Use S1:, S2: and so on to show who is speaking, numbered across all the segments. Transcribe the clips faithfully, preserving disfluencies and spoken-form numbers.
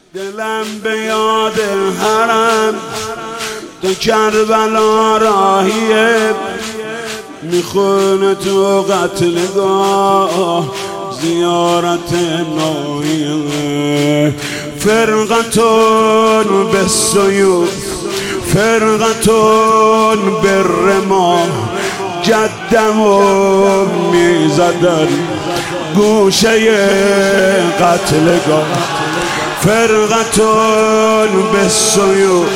S1: دلم به یاد حرم تو کربلا راهیه، میخونه تو قتلگاه زیارت نوحیه. فرقتون به سیوف، فرقتون به رما، جدمو میزدن گوشه قتلگاه. فرقتون به سیوف،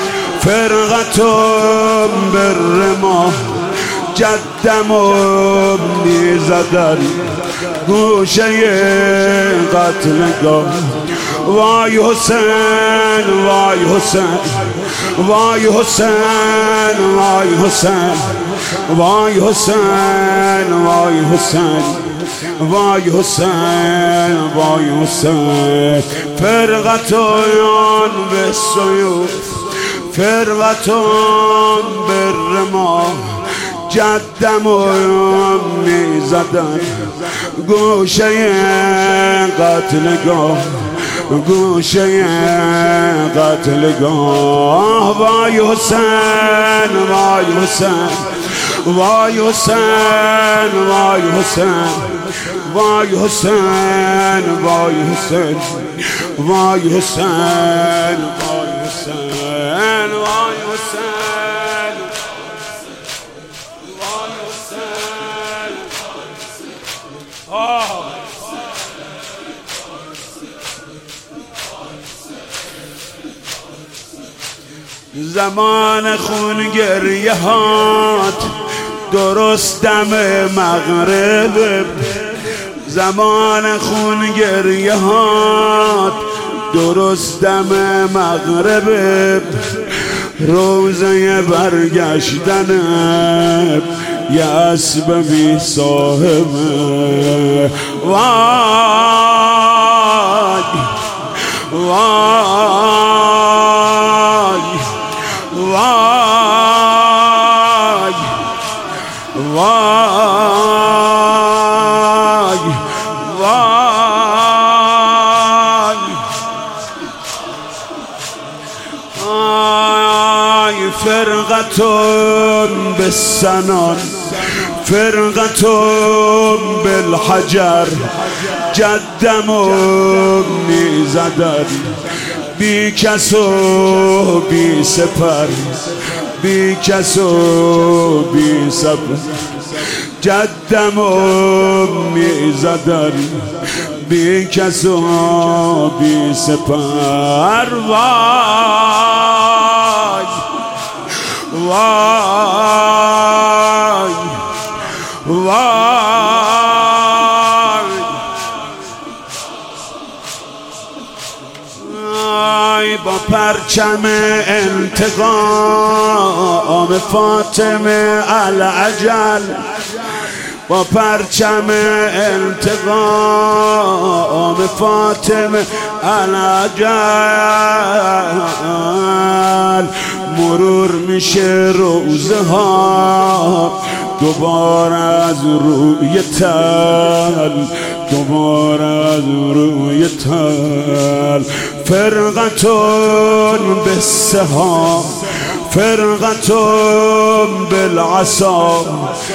S1: فرقتون به رما، جدمو میزدن گوشه قتلگاه. وای حسین، وای حسین، وای حسین، وای حسین، وای حسین، وای حسین، وای حسین، وای حسین. فرقتون به سیوف، فرقتون به رما، جدمو میزدن گوشه قتلگاه، گوشه قتلگاه. وای حسین، وای حسین، وای حسین، وای حسین، وای حسین، وای حسین، وای حسین، وای حسین، وای حسین، وای حسین. آه زمان خون گریه هات درست دم مغرب، زمان خون گریه هات درست دم مغرب. روزه برگشتن یه اسب بی صاحب. وای وای وای وای وای وای. فرقتون بالسنان، فرقتون بالحجر، جدمو میزدن بی کس و بی سپر، بی کس و بی سپر. جدمو میزدن بی کس و بی سپر. وای وای وای وای. با پرچم انتقام فاطمه العجل، با پرچم انتقام فاطمه العجل. مرور میشه روزه ها دوباره از روی تل، دوباره از روی تل. فرقتون به سهام، فرقتون بالعصا،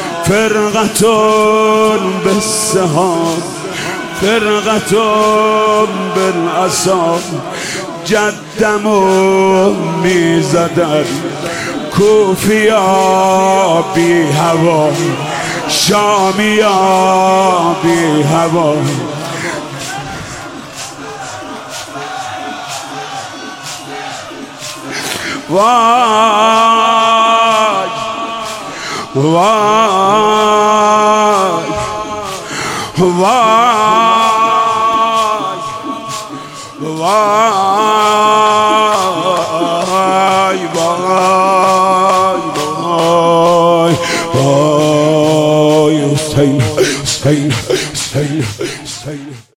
S1: فرقتون بالسهام، فرقتون بالعصا. جدمو میزدن کوفیا بی هوا، شامیا بی هوا. وای وای وای وای وای وای وای. حسین، حسین، حسین، حسین.